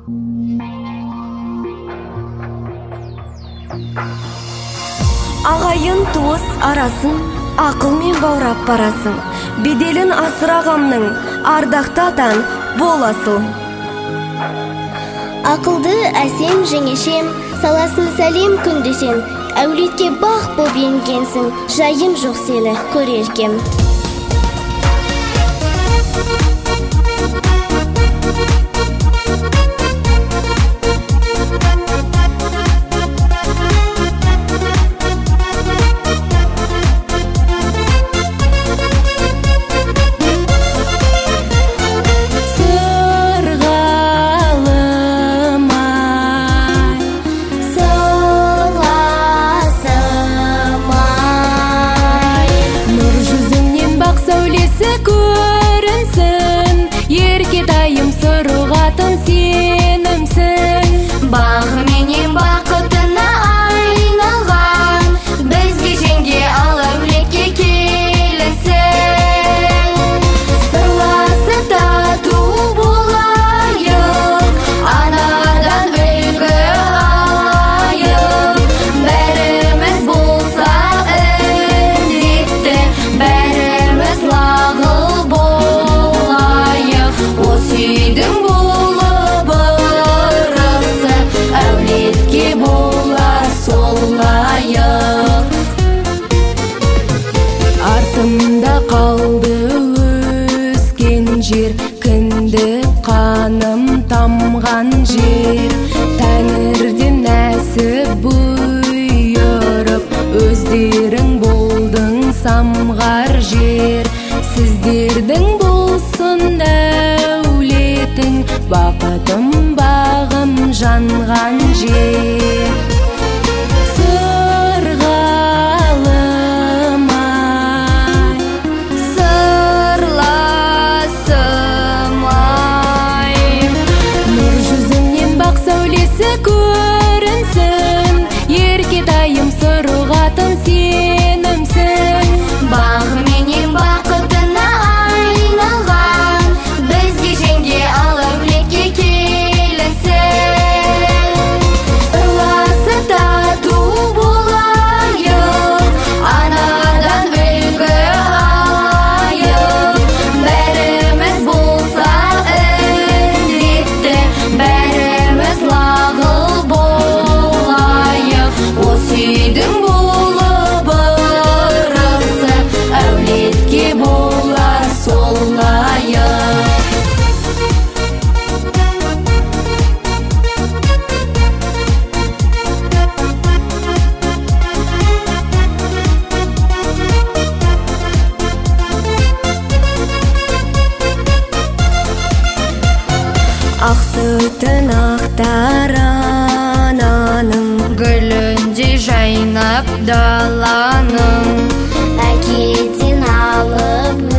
Ағайын туыс арасын ақылмен баурап барасың, беделін асырағамның ардақты атан боласың. Ақылды әсем жеңешем, саласын сәлем күндесен, әулетке бақ боп енгенсің, жайым жоқ сені көреркем. Көрінсін, еркетайым сұрғатын сенімсің. Бағыменен бақытына айналған, бізге жеңге ал әулетке келінсің. Сырласы тату болайық, анадан үлгі алайық. Бәріміз болса ізетті, бәріміз лағыл болайық. Осы үйдің болып ырысы, әулетке болар сол лайық. Артымда қалды өскен жер, кіндік қаным тамған жер. Тәңірден нәсіп бұйырып, өздерің болдың самғар жер. Сіздердің болсын әулетің, бақытым бағым жанған жер. Сырғалым ай, сырласым ай, нұр жүзіңнен бақ сәулесі көрінсін. Еркетайым сұрғатын сенімсің. Бағыменен бақытына айналған, бізге жеңге ал әулетке келінсің. Сырласы тату болайық, анадан үлгі алайық. Бәріміз болса ізетті, бәріміз лағыл болайық. Осы үйдің болып ырысы, әулетке болар сол лайық. Ақ сүтін ақтар ананың, гүліндей жайнап даланың. Әкеден алып